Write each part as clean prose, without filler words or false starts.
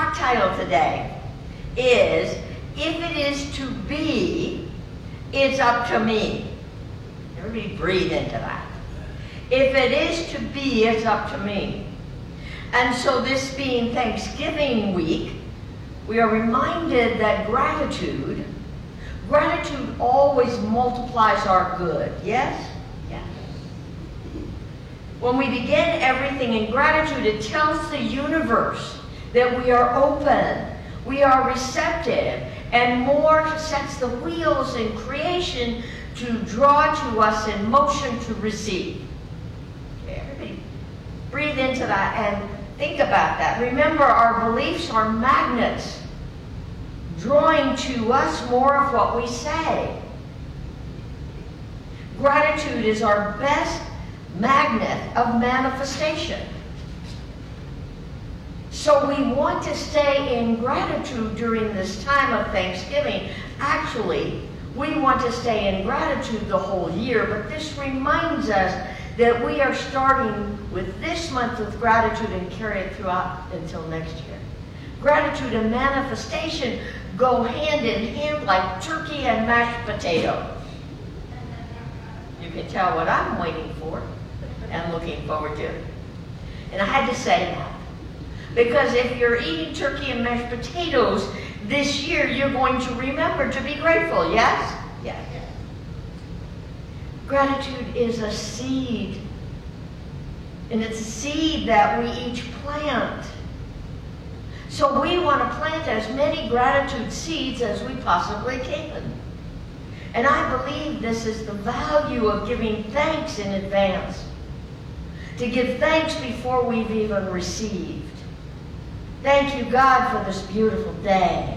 talk title today is, If It Is to Be, It's Up to Me. Everybody breathe into that. If it is to be, it's up to me. And so this being Thanksgiving week, we are reminded that gratitude always multiplies our good. Yes? Yes. When we begin everything in gratitude, it tells the universe that we are open, we are receptive, and more sets the wheels in creation to draw to us in motion to receive. Okay, everybody breathe into that and think about that. Remember, our beliefs are magnets, drawing to us more of what we say. Gratitude is our best magnet of manifestation. So we want to stay in gratitude during this time of Thanksgiving. Actually, we want to stay in gratitude the whole year, but this reminds us that we are starting with this month with gratitude and carry it throughout until next year. Gratitude and manifestation go hand in hand like turkey and mashed potato. You can tell what I'm waiting for and looking forward to. And I had to say that, because if you're eating turkey and mashed potatoes this year, you're going to remember to be grateful, yes? Yes. Gratitude is a seed, and it's a seed that we each plant. So we want to plant as many gratitude seeds as we possibly can. And I believe this is the value of giving thanks in advance. To give thanks before we've even received. Thank you, God, for this beautiful day.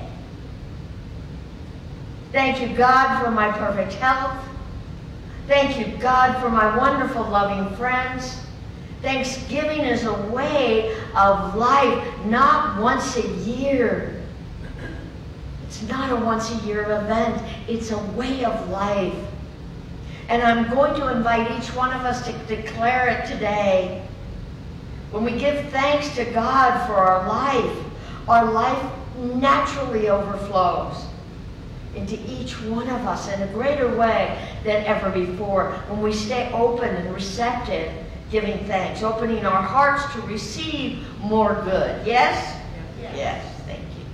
Thank you, God, for my perfect health. Thank you, God, for my wonderful, loving friends. Thanksgiving is a way of life, not once a year. It's not a once-a-year event. It's a way of life. And I'm going to invite each one of us to declare it today. When we give thanks to God for our life naturally overflows into each one of us in a greater way than ever before. When we stay open and receptive, giving thanks, opening our hearts to receive more good. Yes? Yes. Yes. Thank you.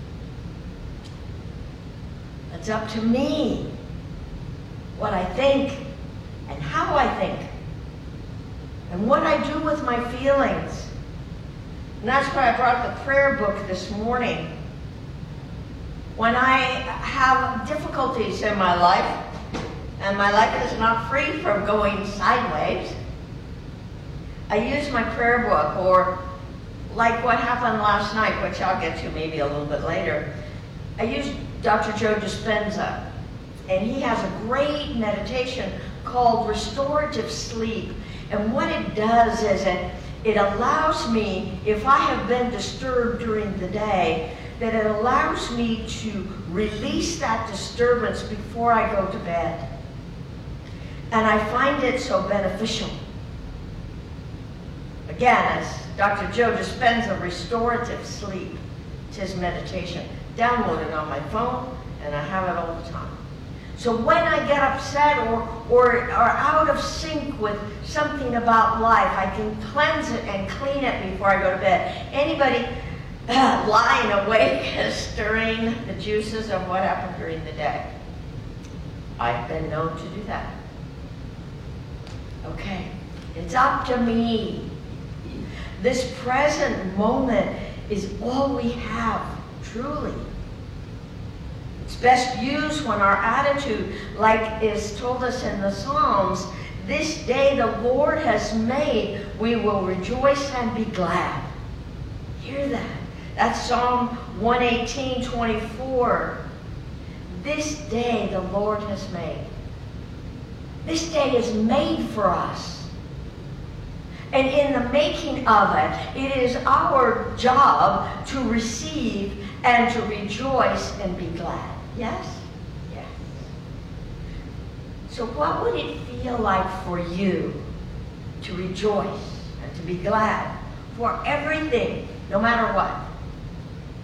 It's up to me what I think and how I think and what I do with my feelings. And that's why I brought the prayer book this morning. When I have difficulties in my life, and my life is not free from going sideways, I use my prayer book, or like what happened last night, which I'll get to maybe a little bit later. I used Dr. Joe Dispenza, and he has a great meditation called Restorative Sleep. And what it does is it allows me, if I have been disturbed during the day, that it allows me to release that disturbance before I go to bed. And I find it so beneficial. Again, as Dr. Joe Dispenza, Restorative Sleep, it's his meditation. Download it on my phone, and I have it all the time. So when I get upset or out of sync with something about life, I can cleanse it and clean it before I go to bed. Anybody lying awake stirring the juices of what happened during the day? I've been known to do that. Okay, it's up to me. This present moment is all we have, truly. It's best used when our attitude, like is told us in the Psalms, this day the Lord has made, we will rejoice and be glad. Hear that? That's Psalm 118:24. This day the Lord has made. This day is made for us. And in the making of it, it is our job to receive and to rejoice and be glad. Yes? Yes. So what would it feel like for you to rejoice and to be glad for everything, no matter what?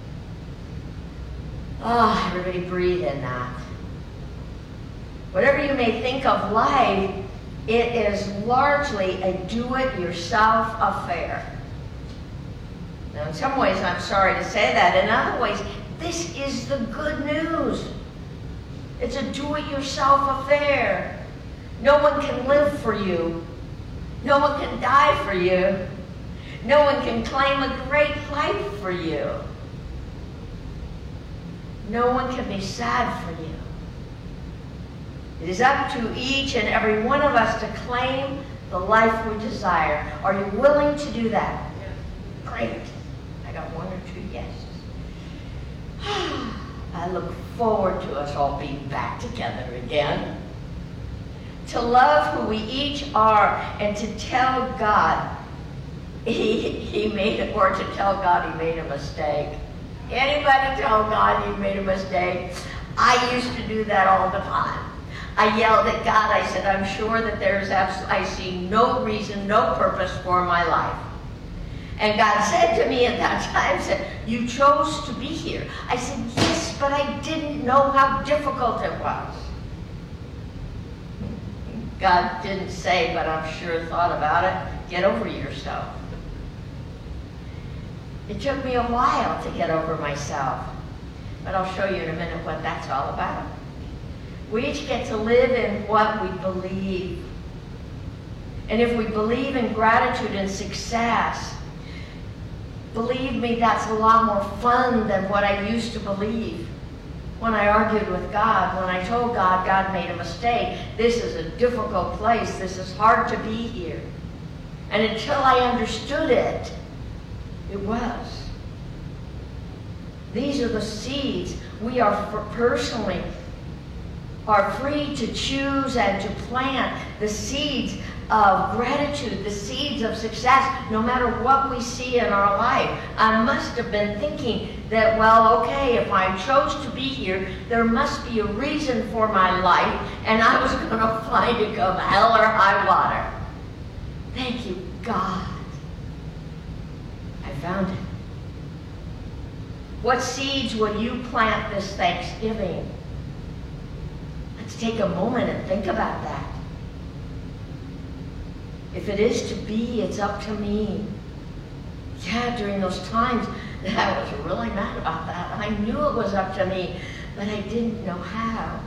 Everybody breathe in that. Whatever you may think of life, it is largely a do-it-yourself affair. Now, in some ways, I'm sorry to say that. In other ways, this is the good news. It's a do-it-yourself affair. No one can live for you. No one can die for you. No one can claim a great life for you. No one can be sad for you. It is up to each and every one of us to claim the life we desire. Are you willing to do that? Yes. Great. I got one or two yeses. I look forward to us all being back together again. To love who we each are and to tell God he made it, or to tell God he made a mistake. Anybody tell God he made a mistake? I used to do that all the time. I yelled at God. I said, I'm sure that I see no reason, no purpose for my life. And God said to me at that time, said, you chose to be here. I said, yes, but I didn't know how difficult it was. God didn't say, but I'm sure thought about it. Get over yourself. It took me a while to get over myself, but I'll show you in a minute what that's all about. We each get to live in what we believe. And if we believe in gratitude and success, believe me, that's a lot more fun than what I used to believe. When I argued with God, when I told God, God made a mistake, this is a difficult place, this is hard to be here. And until I understood it, it was. These are the seeds we are personally are free to choose and to plant, the seeds of gratitude, the seeds of success, no matter what we see in our life. I must have been thinking that, well, okay, if I chose to be here, there must be a reason for my life, and I was going to find it come hell or high water. Thank you, God. I found it. What seeds will you plant this Thanksgiving? Let's take a moment and think about that. If it is to be, it's up to me. Yeah, during those times that I was really mad about that, I knew it was up to me, but I didn't know how.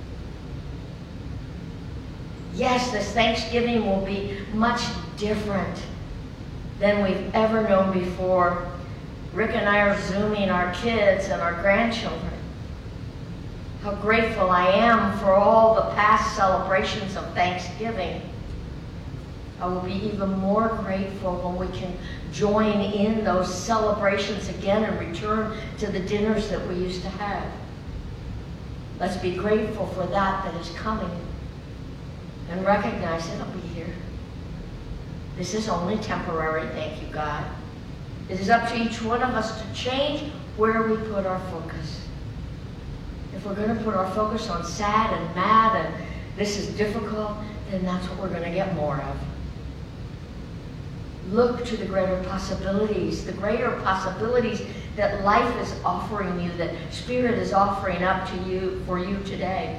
Yes, this Thanksgiving will be much different than we've ever known before. Rick and I are Zooming our kids and our grandchildren. How grateful I am for all the past celebrations of Thanksgiving. I will be even more grateful when we can join in those celebrations again and return to the dinners that we used to have. Let's be grateful for that is coming and recognize it'll be here. This is only temporary, thank you, God. It is up to each one of us to change where we put our focus. If we're going to put our focus on sad and mad and this is difficult, then that's what we're going to get more of. Look to the greater possibilities that life is offering you, that Spirit is offering up to you, for you today.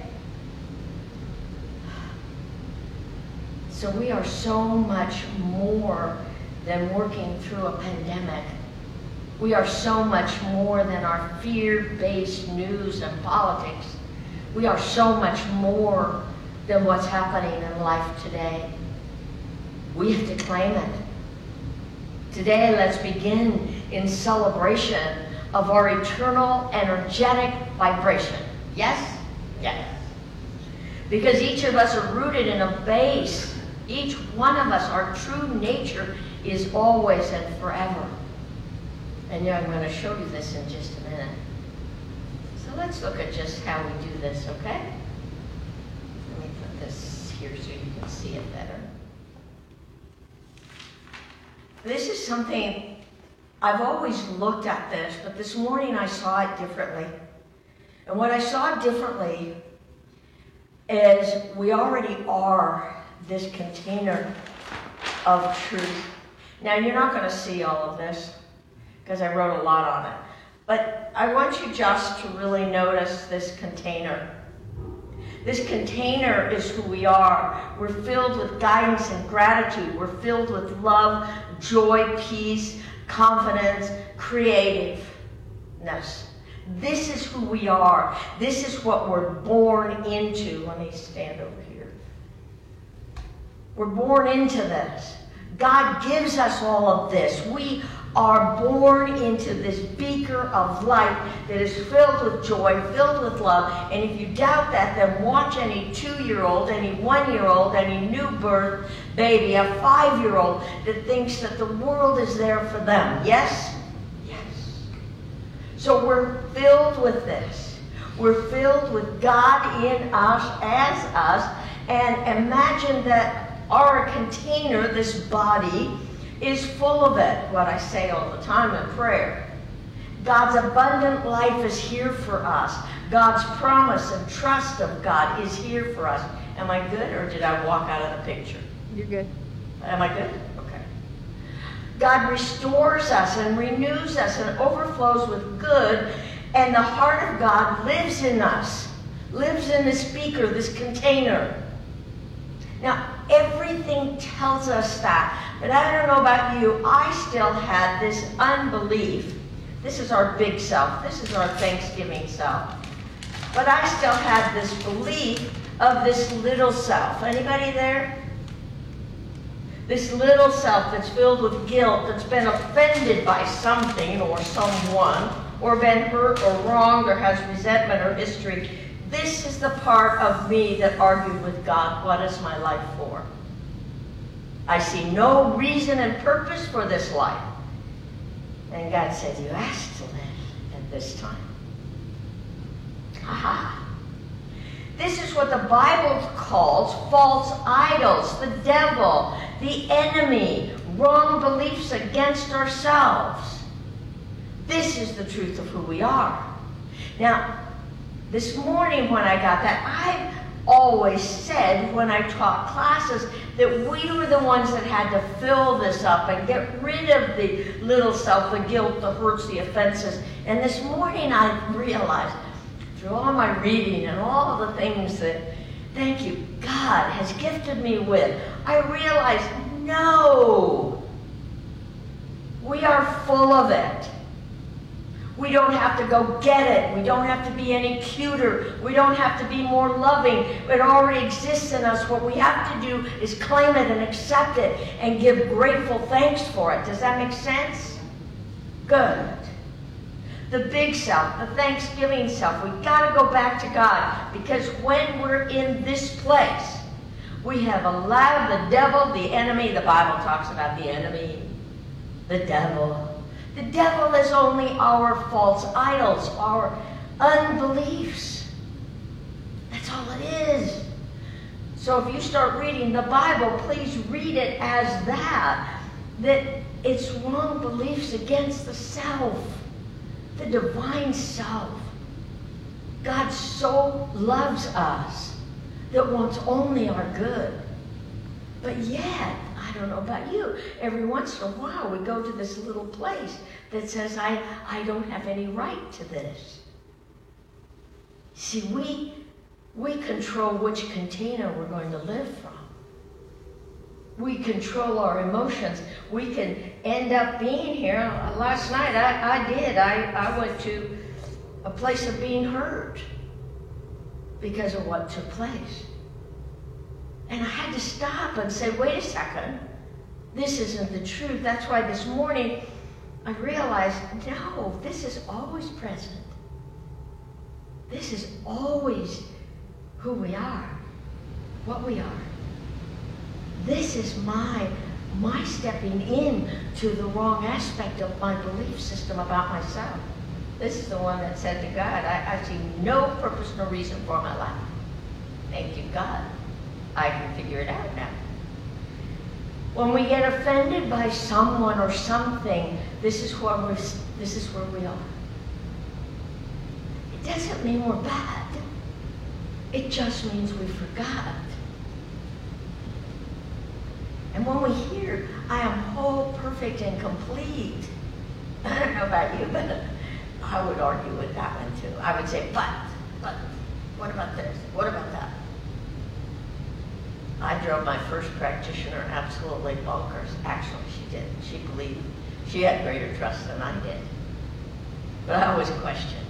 So we are so much more than working through a pandemic. We are so much more than our fear-based news and politics. We are so much more than what's happening in life today. We have to claim it. Today, let's begin in celebration of our eternal energetic vibration. Yes? Yes. Because each of us are rooted in a base. Each one of us, our true nature is always and forever. And I'm going to show you this in just a minute. So let's look at just how we do this, okay? Let me put this here so you can see it better. This is something, I've always looked at this, but this morning I saw it differently. And what I saw differently is we already are this container of truth. Now, you're not going to see all of this because I wrote a lot on it. But I want you just to really notice this container. This container is who we are. We're filled with guidance and gratitude. We're filled with love, joy, peace, confidence, creativeness. This is who we are. This is what we're born into. Let me stand over here. We're born into this. God gives us all of this. We are born into this beaker of light that is filled with joy, filled with love. And if you doubt that, then watch any 2-year-old, any 1-year-old, any new birth baby, a 5-year-old that thinks that the world is there for them. Yes? Yes. So we're filled with this. We're filled with God in us, as us, and imagine that our container, this body, is full of it. What I say all the time in prayer. God's abundant life is here for us. God's promise and trust of God is here for us. Am I good, or did I walk out of the picture? You're good. Am I good? Okay. God restores us and renews us and overflows with good, and the heart of God lives in us, lives in this beaker, this container. Now, everything tells us that, but I don't know about you, I still had this unbelief. This is our big self. This is our Thanksgiving self. But I still had this belief of this little self. Anybody there? This little self that's filled with guilt, that's been offended by something or someone, or been hurt or wronged or has resentment or history. This is the part of me that argued with God, what is my life for? I see no reason and purpose for this life. And God said, you asked to live at this time. Aha. This is what the Bible calls false idols, the devil, the enemy, wrong beliefs against ourselves. This is the truth of who we are. Now, this morning when I got that, I've always said when I taught classes that we were the ones that had to fill this up and get rid of the little self, the guilt, the hurts, the offenses. And this morning I realized, through all my reading and all the things that, thank you, God has gifted me with, I realized, no, we are full of it. We don't have to go get it. We don't have to be any cuter. We don't have to be more loving. It already exists in us. What we have to do is claim it and accept it and give grateful thanks for it. Does that make sense? Good. The big self, the Thanksgiving self, we've got to go back to God, because when we're in this place, we have allowed the devil, the enemy, the Bible talks about the enemy, the devil. The devil is only our false idols, our unbeliefs. That's all it is. So if you start reading the Bible, please read it as that it's wrong beliefs against the self, the divine self. God so loves us that wants only our good. But yet, I don't know about you, every once in a while we go to this little place that says, I don't have any right to this. See, we control which container we're going to live from. We control our emotions. We can end up being here. Last night I went to a place of being hurt because of what took place. And I had to stop and say, wait a second, this isn't the truth. That's why this morning I realized, no, this is always present. This is always who we are, what we are. This is my stepping in to the wrong aspect of my belief system about myself. This is the one that said to God, I see no purpose, no reason for my life. Thank you, God. I can figure it out now. When we get offended by someone or something, this is where we are. It doesn't mean we're bad. It just means we forgot. And when we hear, I am whole, perfect, and complete, I don't know about you, but I would argue with that one too. I would say, but, what about this? What about that? I drove my first practitioner absolutely bonkers. Actually, she did. She believed. She had greater trust than I did. But I always questioned.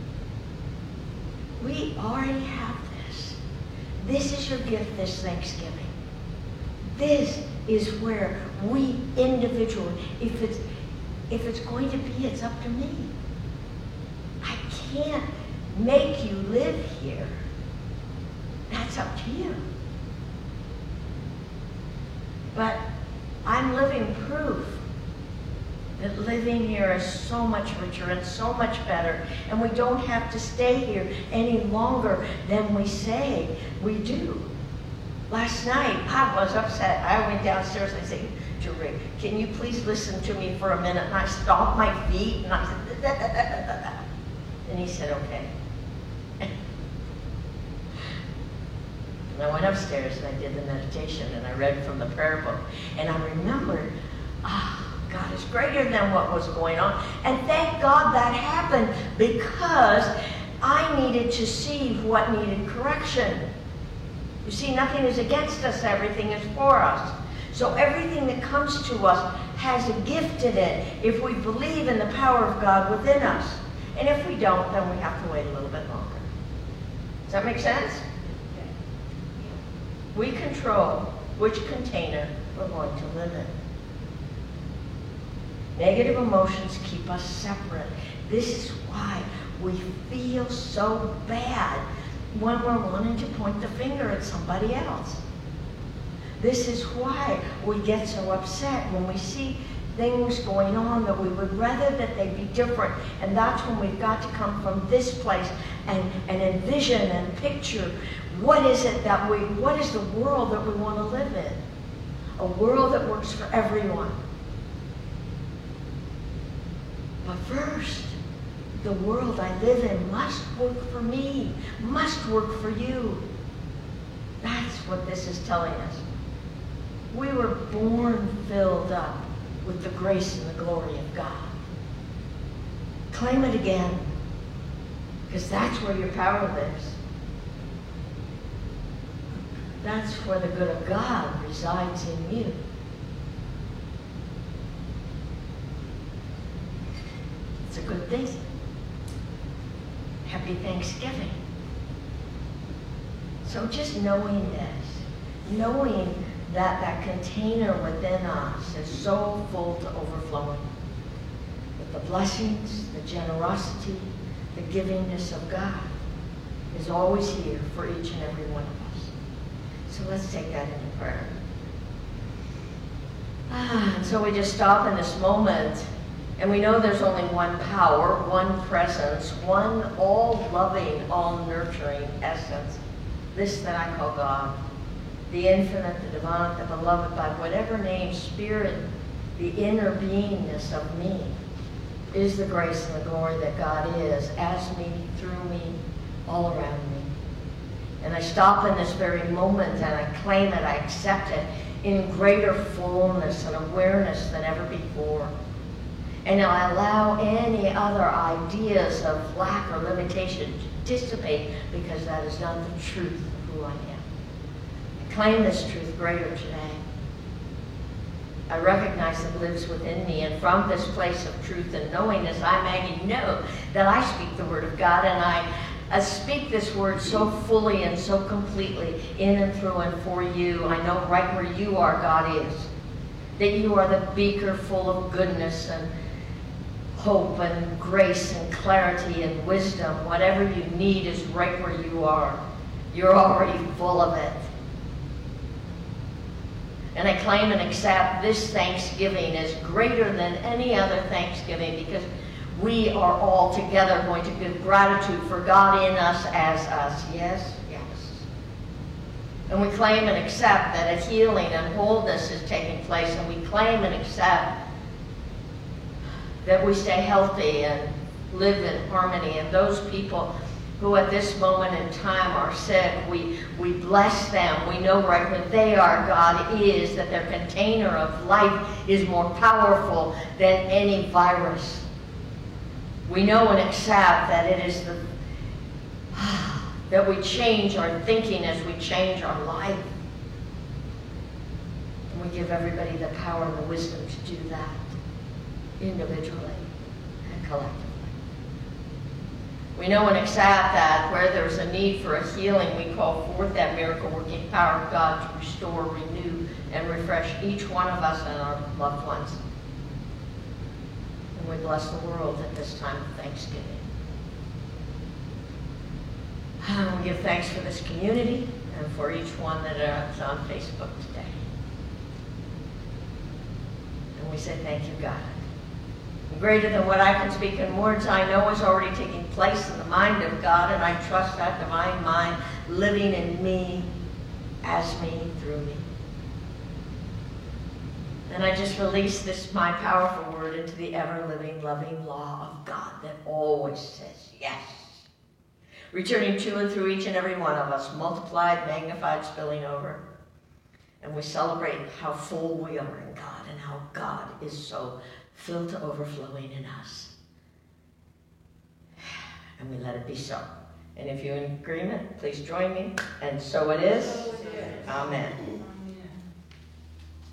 We already have this. This is your gift this Thanksgiving. This is where we individually, if it's going to be, it's up to me. I can't make you live here. That's up to you. But I'm living proof that living here is so much richer and so much better, and we don't have to stay here any longer than we say we do. Last night, I was upset. I went downstairs and I said, Jerry, can you please listen to me for a minute? And I stomped my feet and I said, da, da, da, da, da, da. And he said, okay. And I went upstairs and I did the meditation and I read from the prayer book. And I remembered, God is greater than what was going on. And thank God that happened, because I needed to see what needed correction. You see, nothing is against us, everything is for us. So everything that comes to us has a gift in it if we believe in the power of God within us. And if we don't, then we have to wait a little bit longer. Does that make sense? We control which container we're going to live in. Negative emotions keep us separate. This is why we feel so bad when we're wanting to point the finger at somebody else. This is why we get so upset when we see things going on that we would rather that they be different. And that's when we've got to come from this place and envision and picture what is the world that we want to live in? A world that works for everyone. But first, the world I live in must work for me, must work for you. That's what this is telling us. We were born filled up with the grace and the glory of God. Claim it again, because that's where your power lives. That's where the good of God resides in you. It's a good thing. Happy Thanksgiving. So just knowing this, knowing that that container within us is so full to overflowing with the blessings, the generosity, the givingness of God is always here for each and every one of us. So let's take that into prayer. And so we just stop in this moment, and we know there's only one power, one presence, one all-loving, all-nurturing essence. This that I call God. The infinite, the divine, the beloved, by whatever name, spirit, the inner beingness of me is the grace and the glory that God is, as me, through me, all around me. And I stop in this very moment and I claim it, I accept it in greater fullness and awareness than ever before. And I allow any other ideas of lack or limitation to dissipate, because that is not the truth of who I am. I claim this truth greater today. I recognize it lives within me, and from this place of truth and knowingness, I, Maggie, know that I speak the word of God, and I speak this word so fully and so completely in and through and for you. I know right where you are, God is. That you are the beaker full of goodness and hope and grace and clarity and wisdom. Whatever you need is right where you are. You're already full of it. And I claim and accept this Thanksgiving as greater than any other Thanksgiving, because we are all together going to give gratitude for God in us as us. Yes? Yes. And we claim and accept that a healing and wholeness is taking place, and we claim and accept that we stay healthy and live in harmony. And those people who at this moment in time are sick, we bless them. We know right where they are, God is, that their container of life is more powerful than any virus. We know and accept that it is that we change our thinking as we change our life. And we give everybody the power and the wisdom to do that, individually and collectively. We know and accept that where there's a need for a healing, we call forth that miracle-working power of God to restore, renew, and refresh each one of us and our loved ones. And we bless the world at this time of Thanksgiving. And we give thanks for this community and for each one that is on Facebook today. And we say thank you, God. Greater than what I can speak in words, I know is already taking place in the mind of God, and I trust that divine mind living in me, as me, through me. And I just release this, my powerful word, into the ever-living, loving law of God that always says yes. Returning to and through each and every one of us, multiplied, magnified, spilling over. And we celebrate how full we are in God and how God is so filled to overflowing in us. And we let it be so. And if you're in agreement, please join me. And so it is. Amen.